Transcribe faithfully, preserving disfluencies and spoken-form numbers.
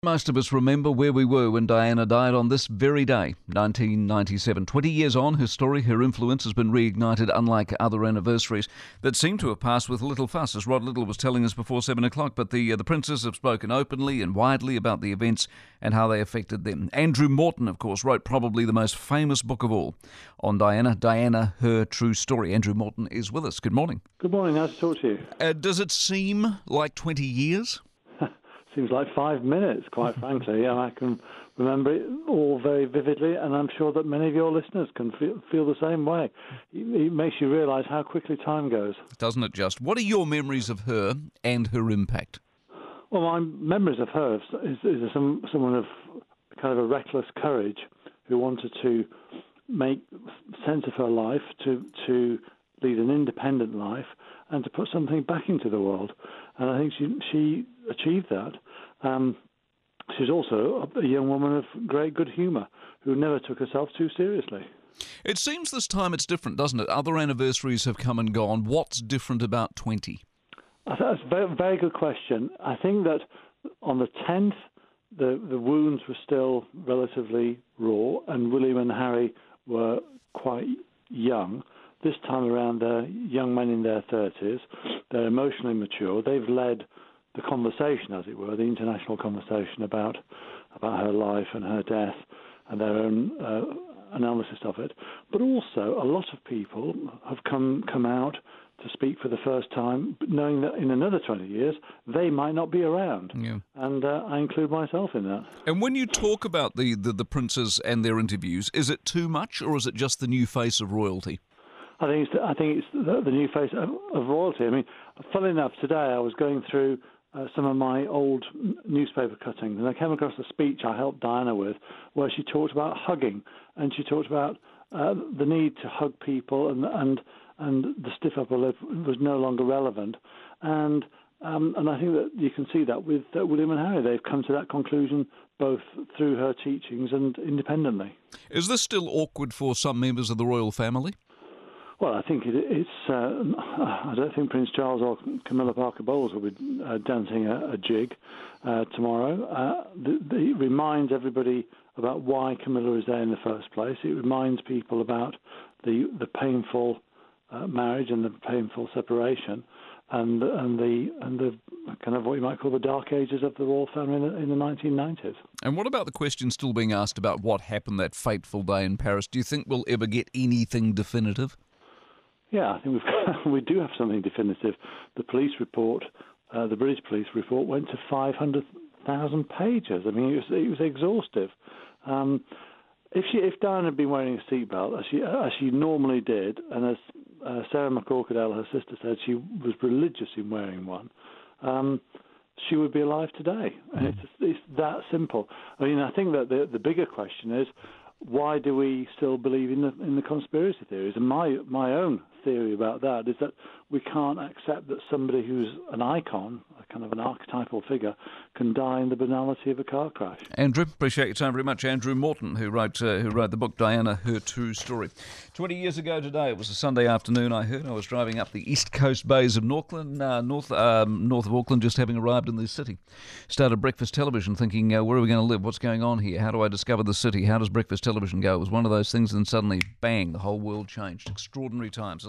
Most of us remember where we were when Diana died on this very day, nineteen ninety-seven. Twenty years on, her story, her influence has been reignited, unlike other anniversaries that seem to have passed with little fuss, as Rod Little was telling us before seven o'clock. But the uh, the princes have spoken openly and widely about the events and how they affected them. Andrew Morton, of course, wrote probably the most famous book of all on Diana, Diana, Her True Story. Andrew Morton is with us. Good morning. Good morning. Nice to talk to you. Uh, does it seem like twenty years? Seems like five minutes, quite frankly. Yeah, I can remember it all very vividly, and I'm sure that many of your listeners can feel, feel the same way. It, it makes you realise how quickly time goes. Doesn't it just? What are your memories of her and her impact? Well, my memories of her is, is some, someone of kind of a reckless courage who wanted to make sense of her life, to, to lead an independent life, and to put something back into the world. And I think she she achieved that. Um, she's also a young woman of great good humour who never took herself too seriously. It seems this time it's different, doesn't it? Other anniversaries have come and gone. What's different about twenty? I think that's a very, very good question. I think that on the tenth, the, the wounds were still relatively raw, and William and Harry were quite young. This time around, they're young men in their thirties. They're emotionally mature. They've led the conversation, as it were, the international conversation about about her life and her death and their own uh, analysis of it. But also, a lot of people have come come out to speak for the first time, knowing that in another twenty years, they might not be around. Yeah. And uh, I include myself in that. And when you talk about the, the, the princes and their interviews, is it too much, or is it just the new face of royalty? I think it's, I think it's the, the new face of, of royalty. I mean, funnily enough, today I was going through uh, some of my old newspaper cuttings, and I came across a speech I helped Diana with, where she talked about hugging, and she talked about uh, the need to hug people, and and and the stiff upper lip was no longer relevant, and um, and I think that you can see that with uh, William and Harry. They've come to that conclusion both through her teachings and independently. Is this still awkward for some members of the royal family? Well, I think it, it's. Uh, I don't think Prince Charles or Camilla Parker Bowles will be uh, dancing a, a jig uh, tomorrow. Uh, the, the, it reminds everybody about why Camilla is there in the first place. It reminds people about the the painful uh, marriage and the painful separation, and and the and the kind of what you might call the dark ages of the royal family in the, in the nineteen nineties. And what about the question still being asked about what happened that fateful day in Paris? Do you think we'll ever get anything definitive? Yeah, I think we've got, we do have something definitive. The police report, uh, the British police report, went to five hundred thousand pages. I mean, it was, it was exhaustive. Um, if she, if Diana had been wearing a seatbelt, as she, as she normally did, and as uh, Sarah McCorquodale, her sister, said she was religious in wearing one, um, she would be alive today. And it's, it's that simple. I mean, I think that the, the bigger question is, why do we still believe in the in the conspiracy theories? And my my own theory about that is that we can't accept that somebody who's an icon, a kind of an archetypal figure, can die in the banality of a car crash. Andrew, appreciate your time very much. Andrew Morton, who wrote uh, who wrote the book Diana, Her True Story. Twenty years ago today, it was a Sunday afternoon. I heard I was driving up the east coast bays of Northland, uh, north um, north of Auckland, just having arrived in the city. Started breakfast television, thinking, uh, where are we going to live? What's going on here? How do I discover the city? How does breakfast television go? It was one of those things, and suddenly, bang, the whole world changed. Extraordinary times.